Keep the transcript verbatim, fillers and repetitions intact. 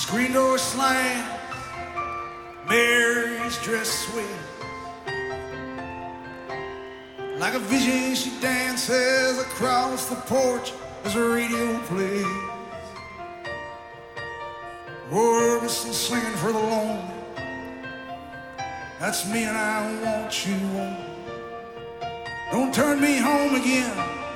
Screen door slam, Mary's dress swing. Like a vision she dances across the porch as the radio plays. Orbison singing for the lonely. That's me and I want you on. Don't turn me home again.